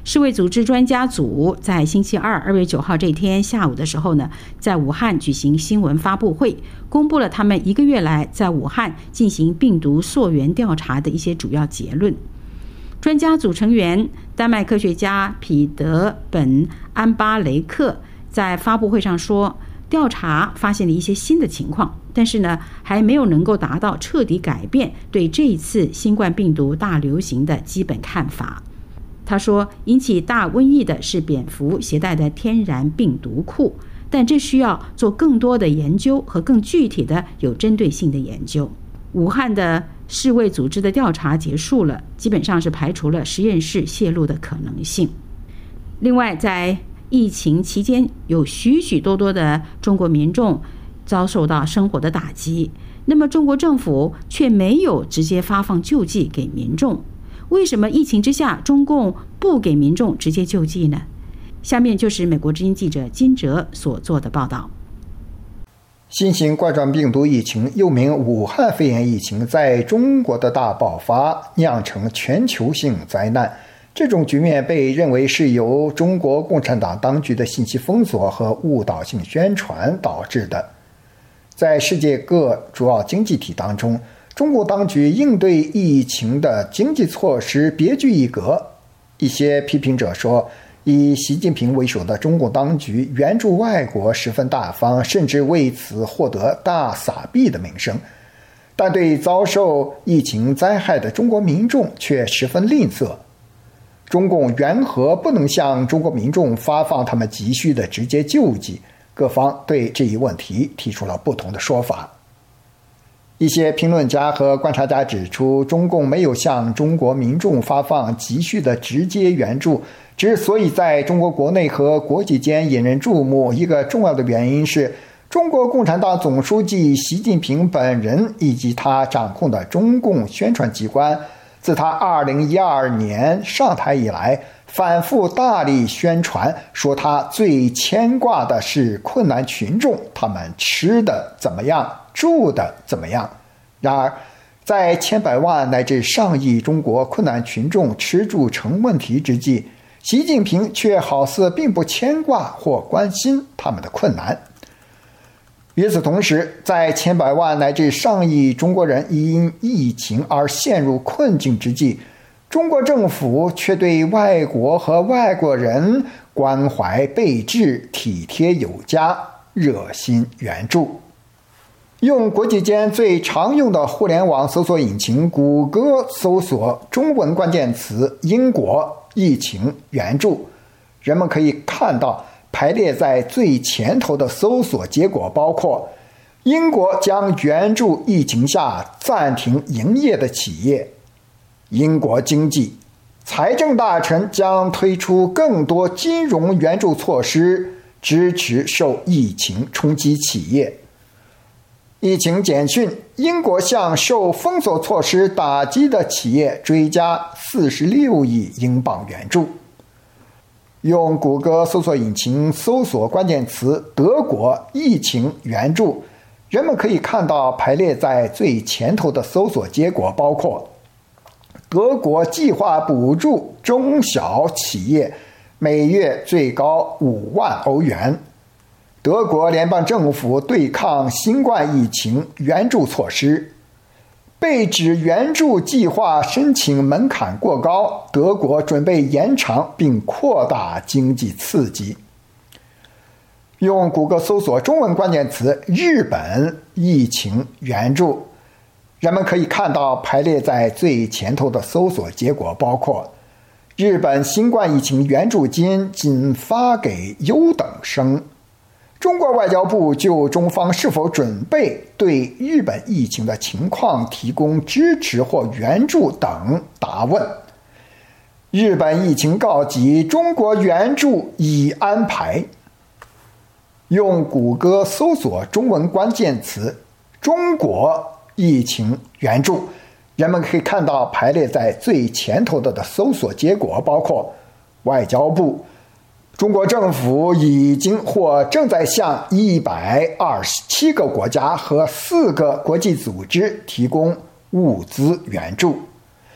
世卫组织专家组在星期二二月九号这天下午的时候呢，在武汉举行新闻发布会，公布了他们一个月来在武汉进行病毒溯源调查的一些主要结论。专家组成员丹麦科学家彼得本安巴雷克在发布会上说，调查发现了一些新的情况，但是呢，还没有能够达到彻底改变对这一次新冠病毒大流行的基本看法。他说，引起大瘟疫的是蝙蝠携带的天然病毒库，但这需要做更多的研究和更具体的有针对性的研究。武汉的世卫组织的调查结束了，基本上是排除了实验室泄露的可能性。另外，在疫情期间，有许许多多的中国民众遭受到生活的打击，那么中国政府却没有直接发放救济给民众。为什么疫情之下中共不给民众直接救济呢？下面就是美国之音记者金哲所做的报道。 新型冠状病毒疫情又名武汉肺炎疫情在中国的大爆发酿成全球性灾难，这种局面被认为是由中国共产党当局的信息封锁和误导性宣传导致的。在世界各主要经济体当中，中国当局应对疫情的经济措施别具一格。一些批评者说，以习近平为首的中共当局援助外国十分大方，甚至为此获得大撒币的名声，但对遭受疫情灾害的中国民众却十分吝啬。中共缘何不能向中国民众发放他们急需的直接救济？各方对这一问题提出了不同的说法。一些评论家和观察家指出，中共没有向中国民众发放急需的直接援助，之所以在中国国内和国际间引人注目，一个重要的原因是中国共产党总书记习近平本人以及他掌控的中共宣传机关，自他二零一二年上台以来，反复大力宣传，说他最牵挂的是困难群众，他们吃的怎么样，住的怎么样。然而在千百万乃至上亿中国困难群众吃住成问题之际，习近平却好似并不牵挂或关心他们的困难。与此同时，在千百万乃至上亿中国人因疫情而陷入困境之际，中国政府却对外国和外国人关怀备至，体贴有加，热心援助。用国际间最常用的互联网搜索引擎谷歌搜索中文关键词英国疫情援助，人们可以看到排列在最前头的搜索结果包括：英国将援助疫情下暂停营业的企业；英国经济财政大臣将推出更多金融援助措施，支持受疫情冲击企业；疫情简讯，英国向受封锁措施打击的企业追加四十六亿英镑援助。用谷歌搜索引擎搜索关键词德国疫情援助，人们可以看到排列在最前头的搜索结果包括：德国计划补助中小企业每月最高五万欧元，德国联邦政府对抗新冠疫情援助措施，被指援助计划申请门槛过高，德国准备延长并扩大经济刺激。用谷歌搜索中文关键词日本疫情援助，人们可以看到排列在最前头的搜索结果包括：日本新冠疫情援助金仅发给优等生，中国外交部就中方是否准备对日本疫情的情况提供支持或援助等答问。日本疫情告急，中国援助已安排。用谷歌搜索中文关键词中国疫情援助，人们可以看到排列在最前头的搜索结果包括：外交部，中国政府已经或正在向一百二十七个国家和四个国际组织提供物资援助；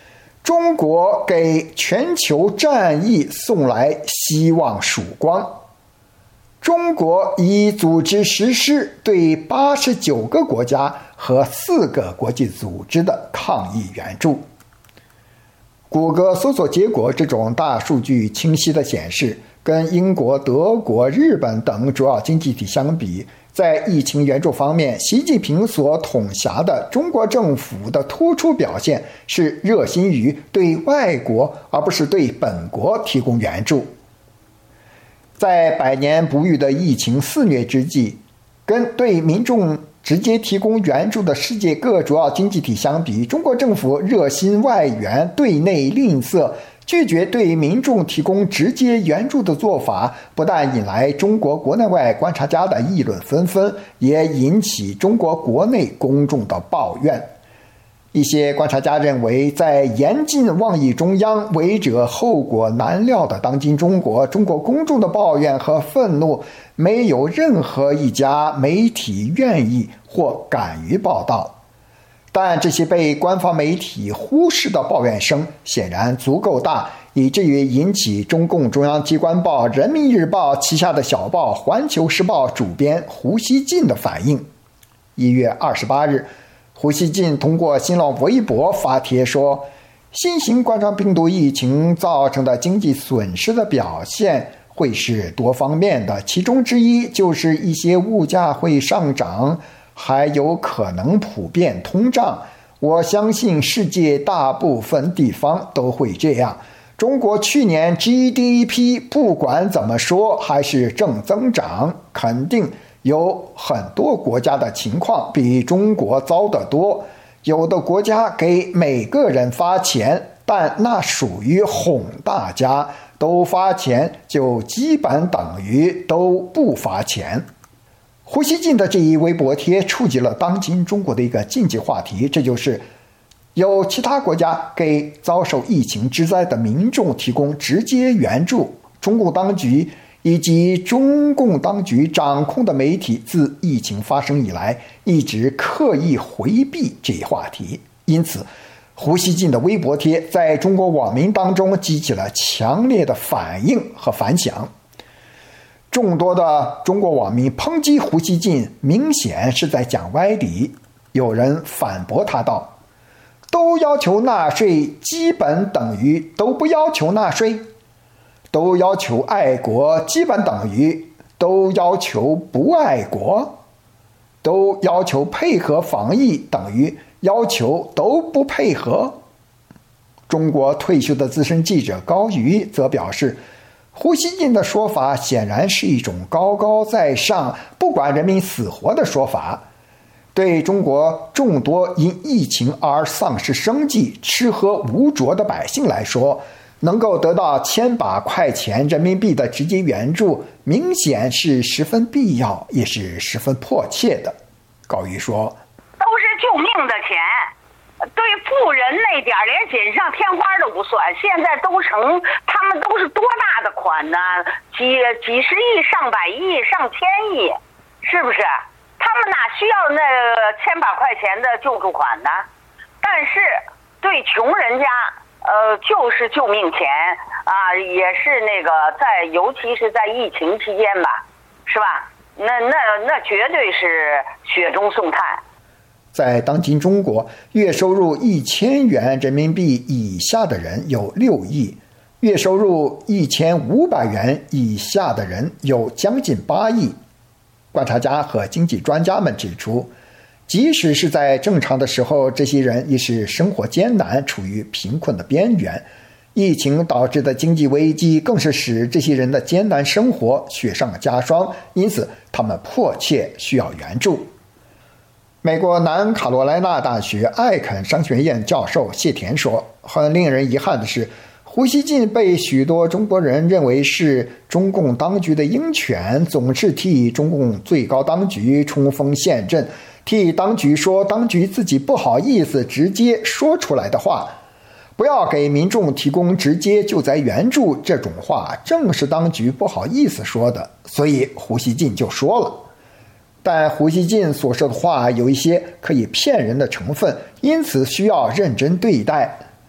中国给全球战役送来希望曙光。中国已组织实施对八十九个国家和四个国际组织的抗疫援助。谷歌搜索结果这种大数据清晰地显示，跟英国、德国、日本等主要经济体相比，在疫情援助方面，习近平所统辖的中国政府的突出表现是热心于对外国而不是对本国提供援助。在百年不遇的疫情肆虐之际，跟对民众直接提供援助的世界各主要经济体相比，中国政府热心外援，对内吝啬，拒绝对民众提供直接援助的做法，不但引来中国国内外观察家的议论纷纷，也引起中国国内公众的抱怨。一些观察家认为，在严禁妄议中央、违者后果难料的当今中国，中国公众的抱怨和愤怒没有任何一家媒体愿意或敢于报道。但这些被官方媒体忽视的抱怨声显然足够大，以至于引起中共中央机关报《人民日报》旗下的小报《环球时报》主编胡锡进的反应。一月二十八日，胡锡进通过新浪微博发帖说，新型冠状病毒疫情造成的经济损失的表现会是多方面的，其中之一就是一些物价会上涨，还有可能普遍通胀。我相信世界大部分地方都会这样。中国去年 G D P 不管怎么说还是正增长，肯定有很多国家的情况比中国糟得多。有的国家给每个人发钱，但那属于哄大家，都发钱就基本等于都不发钱。胡锡进的这一微博贴触及了当今中国的一个禁忌话题，这就是有其他国家给遭受疫情之灾的民众提供直接援助，中共当局以及中共当局掌控的媒体自疫情发生以来一直刻意回避这一话题，因此胡锡进的微博贴在中国网民当中激起了强烈的反应和反响。众多的中国网民抨击胡锡进明显是在讲歪理，有人反驳他道，都要求纳税基本等于都不要求纳税，都要求爱国基本等于都要求不爱国，都要求配合防疫等于要求都不配合。中国退休的资深记者高瑜则表示，胡锡进的说法显然是一种高高在上、不管人民死活的说法。对中国众多因疫情而丧失生计、吃喝无着的百姓来说，能够得到千把块钱人民币的直接援助，明显是十分必要，也是十分迫切的。高瑜说， 都是救命的钱，对富人那点连锦上添花都不算，现在都成他们都是多大的款呢？几几十亿、上百亿、上千亿，是不是？他们哪需要那千把块钱的救助款呢？但是对穷人家，呃，就是救命钱啊，也是那个在，尤其是在疫情期间吧，是吧？那那那绝对是雪中送炭。 在当今中国，月收入一千元人民币以下的人有六亿，月收入一千五百元以下的人有将近八亿。观察家和经济专家们指出，即使是在正常的时候，这些人也是生活艰难，处于贫困的边缘。疫情导致的经济危机更是使这些人的艰难生活雪上加霜，因此他们迫切需要援助。美国南卡罗来纳大学艾肯商学院教授谢田说，很令人遗憾的是，胡锡进被许多中国人认为是中共当局的鹰犬，总是替中共最高当局冲锋陷阵，替当局说当局自己不好意思直接说出来的话。不要给民众提供直接救灾援助，这种话正是当局不好意思说的，所以胡锡进就说了。但胡锡进所说的话有一些可以骗人的成分，因此需要认真对待。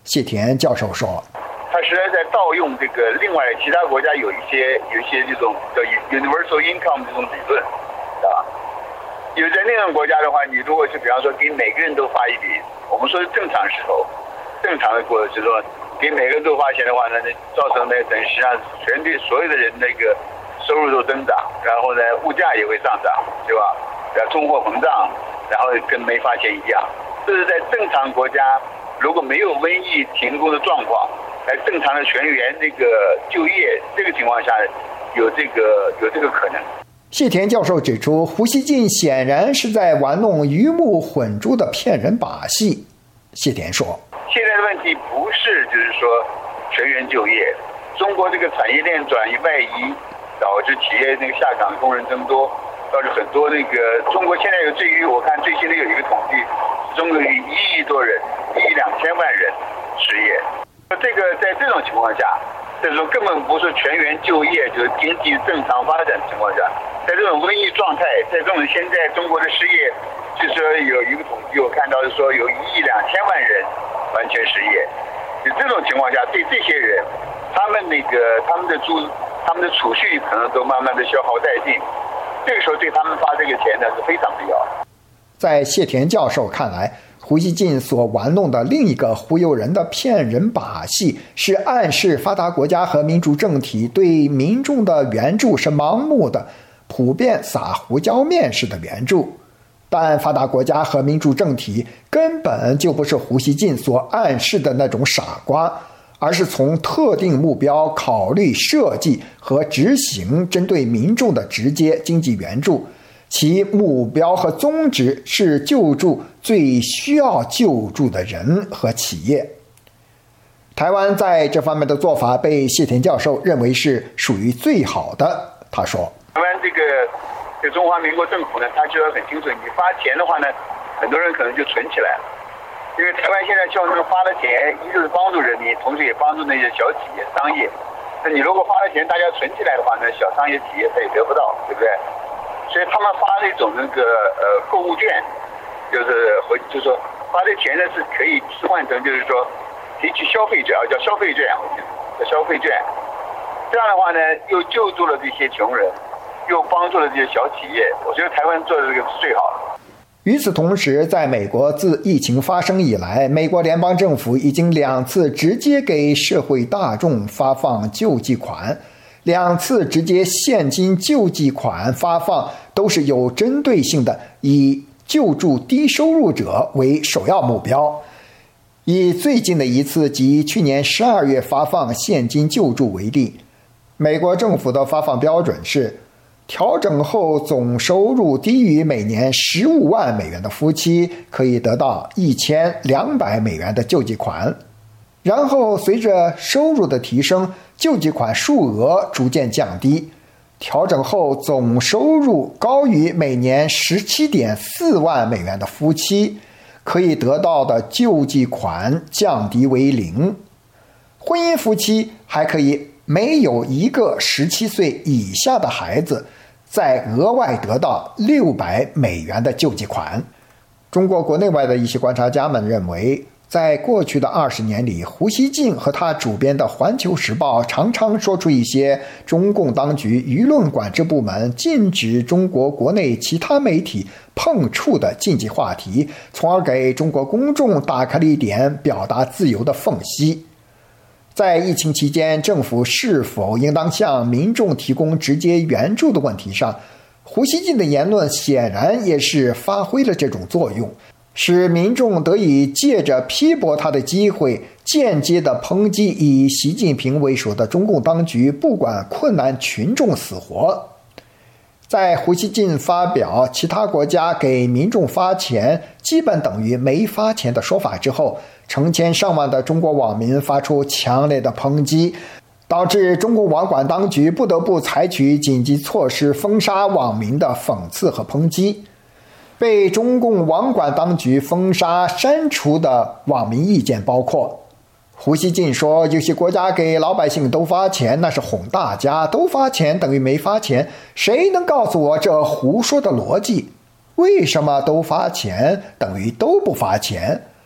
谢田教授说， 他实在在盗用这个另外其他国家有一些有一些这种叫 universal income 这种理论，啊，有在那种国家的话，你如果是比方说给每个人都发一笔，我们说是正常时候，正常的过就是说给每个人都发钱的话呢，那造成呢等实际上全对所有的人那个收入都增长，然后呢物价也会上涨，对吧？然后通货膨胀，然后跟没发钱一样。这是在正常国家如果没有瘟疫停工的状况，来正常的全员那个就业，这个情况下有这个有这个可能。 谢田教授指出，胡锡进显然是在玩弄鱼目混珠的骗人把戏。谢田说， 现在的问题不是就是说全员就业，中国这个产业链转移外移，导致企业那个下岗工人增多，导致很多那个中国现在有至于我看最新的有一个统计，中国有一亿多人，一亿两千万人失业。这个在这种情况下，这种根本不是全员就业，就是经济正常发展的情况下，在这种瘟疫状态，在这种现在中国的失业，就是说有一个统计我看到是说有一亿两千万人完全失业。就这种情况下，对这些人，他们那个他们的租他们的储蓄可能都慢慢的消耗殆尽，这个时候对他们发这个钱呢是非常必要的。 在谢田教授看来，胡锡进所玩弄的另一个忽悠人的骗人把戏，是暗示发达国家和民主政体对民众的援助是盲目的，普遍撒胡椒面式的援助。但发达国家和民主政体根本就不是胡锡进所暗示的那种傻瓜，而是从特定目标考虑设计和执行针对民众的直接经济援助，其目标和宗旨是救助最需要救助的人和企业。台湾在这方面的做法被谢田教授认为是属于最好的。他说， 台湾这个这中华民国政府呢，他就要很清楚，你发钱的话呢，很多人可能就存起来了。因为台湾现在校正发了钱，一个是帮助人民，同时也帮助那些小企业、商业。那你如果发了钱，大家存起来的话呢，小商业企业他也得不到，对不对？所以他们发那种那个呃购物券，就是回就是说发这钱呢是可以置换成就是说提取消费券啊，叫消费券，叫消费券。这样的话呢，又救助了这些穷人，又帮助了这些小企业。我觉得台湾做的这个是最好的。 与此同时，在美国自疫情发生以来，美国联邦政府已经两次直接给社会大众发放救济款，两次直接现金救济款发放都是有针对性的，以救助低收入者为首要目标。以最近的一次即去年十二月发放现金救助为例，美国政府的发放标准是调整后总收入低于每年十五万美元的夫妻可以得到一千两百美元的救济款，然后随着收入的提升，救济款数额逐渐降低，调整后总收入高于每年十七点四万美元的夫妻可以得到的救济款降低为零。婚姻夫妻还可以没有一个十七岁以下的孩子再额外得到六百美元的救济款。中国国内外的一些观察家们认为，在过去的二十年里，胡锡进和他主编的《环球时报》常常说出一些中共当局舆论管制部门禁止中国国内其他媒体碰触的禁忌话题，从而给中国公众打开了一点表达自由的缝隙。在疫情期间，政府是否应当向民众提供直接援助的问题上，胡锡进的言论显然也是发挥了这种作用，使民众得以借着批驳他的机会，间接地抨击以习近平为首的中共当局不管困难群众死活。在胡锡进发表其他国家给民众发钱基本等于没发钱的说法之后，成千上万的中国网民发出强烈的抨击，导致中国网管当局不得不采取紧急措施封杀网民的讽刺和抨击。被中共网管当局封杀删除的网民意见包括：胡锡进说有些国家给老百姓都发钱，那是哄大家，都发钱等于没发钱，谁能告诉我这胡说的逻辑？为什么都发钱等于都不发钱？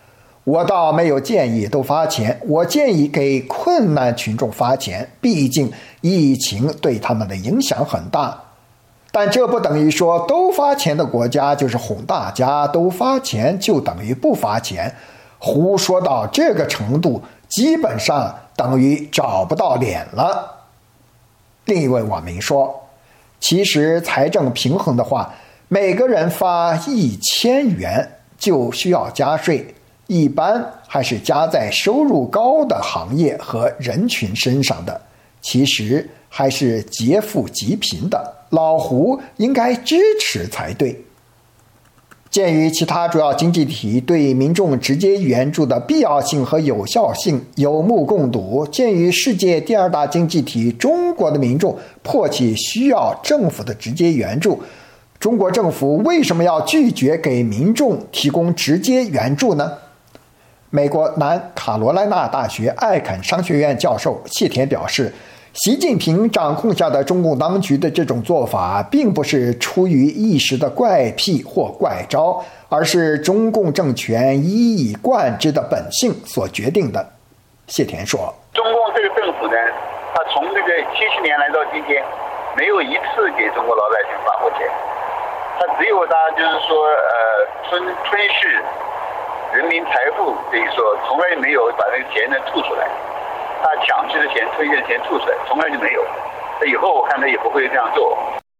我倒没有建议都发钱，我建议给困难群众发钱，毕竟疫情对他们的影响很大。但这不等于说都发钱的国家就是哄大家，都发钱就等于不发钱，胡说到这个程度，基本上等于找不到脸了。另一位网民说，其实财政平衡的话，每个人发一千元就需要加税，一般还是加在收入高的行业和人群身上的，其实还是劫富济贫的，老胡应该支持才对。鉴于其他主要经济体对民众直接援助的必要性和有效性有目共睹，鉴于世界第二大经济体中国的民众迫切需要政府的直接援助，中国政府为什么要拒绝给民众提供直接援助呢？美国南卡罗来纳大学艾肯商学院教授谢田表示，习近平掌控下的中共当局的这种做法并不是出于一时的怪癖或怪招，而是中共政权一以贯之的本性所决定的。谢田说， 中共这个政府呢，他从这个七十年来到今天，没有一次给中国老百姓发过钱，他只有他就是说呃吞吞噬人民财富，等于说从来没有把那个钱呢吐出来，他抢去的钱、推卸的钱吐出来，从来就没有。那以后我看他也不会这样做。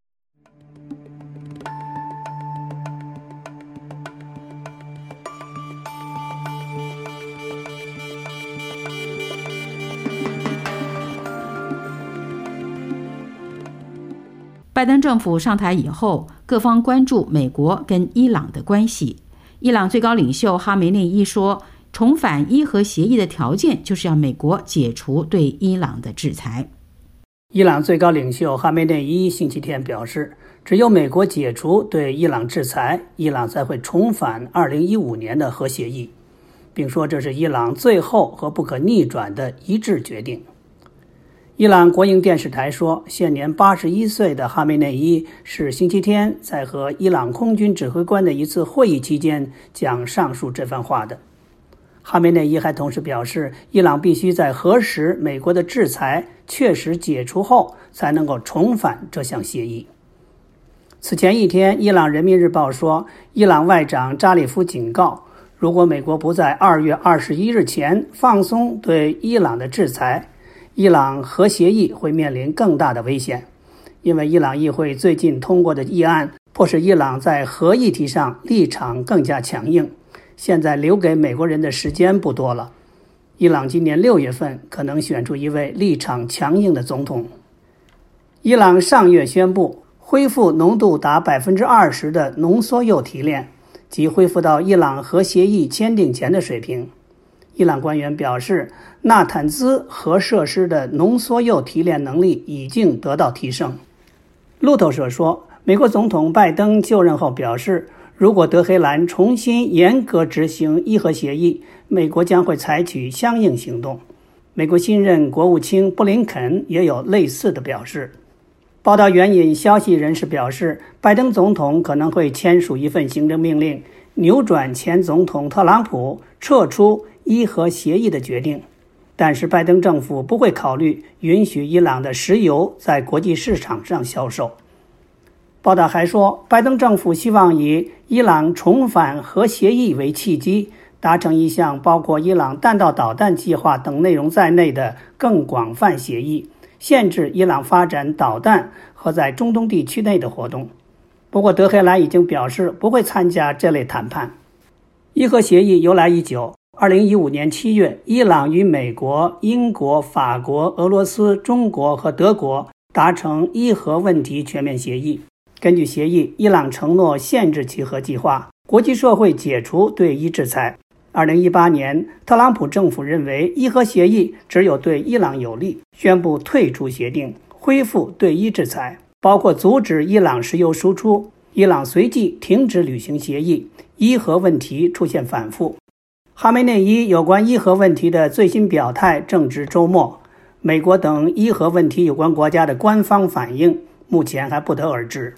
拜登政府上台以后，各方关注美国跟伊朗的关系。伊朗最高领袖哈梅内伊说，重返伊核协议的条件就是要美国解除对伊朗的制裁。 伊朗最高领袖哈梅内伊星期天表示，只有美国解除对伊朗制裁，伊朗才会重返二零一五年的核协议，并说这是伊朗最后和不可逆转的一致决定。伊朗国营电视台说，现年八十一岁的哈梅内伊是星期天在和伊朗空军指挥官的一次会议期间讲上述这番话的。哈梅内伊还同时表示，伊朗必须在核实美国的制裁确实解除后，才能够重返这项协议。此前一天，伊朗人民日报说，伊朗外长扎里夫警告，如果美国不在二月二十一日前放松对伊朗的制裁，伊朗核协议会面临更大的危险，因为伊朗议会最近通过的议案迫使伊朗在核议题上立场更加强硬。现在留给美国人的时间不多了，伊朗今年六月份可能选出一位立场强硬的总统。伊朗上月宣布恢复浓度达 百分之二十 的浓缩铀提炼，即恢复到伊朗核协议签订前的水平。伊朗官员表示，纳坦兹核设施的浓缩铀提炼能力已经得到提升。路透社说，美国总统拜登就任后表示，如果德黑兰重新严格执行伊核协议，美国将会采取相应行动。美国新任国务卿布林肯也有类似的表示。报道援引消息人士表示，拜登总统可能会签署一份行政命令，扭转前总统特朗普撤出伊核协议的决定，但是拜登政府不会考虑允许伊朗的石油在国际市场上销售。报道还说，拜登政府希望以伊朗重返核协议为契机，达成一项包括伊朗弹道导弹计划等内容在内的更广泛协议，限制伊朗发展导弹和在中东地区内的活动。不过德黑兰已经表示不会参加这类谈判。伊核协议由来已久，二零一五年七月，伊朗与美国、英国、法国、俄罗斯、中国和德国达成伊核问题全面协议。根据协议，伊朗承诺限制其核计划，国际社会解除对伊制裁。二零一八年，特朗普政府认为伊核协议只有对伊朗有利，宣布退出协定，恢复对伊制裁，包括阻止伊朗石油输出。伊朗随即停止履行协议，伊核问题出现反复。哈梅内伊有关伊核问题的最新表态正值周末，美国等伊核问题有关国家的官方反应目前还不得而知。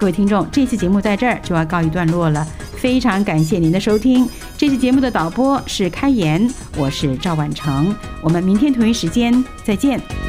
各位听众，这次节目在这儿就要告一段落了，非常感谢您的收听。这期节目的导播是开言，我是赵婉成，我们明天同一时间再见。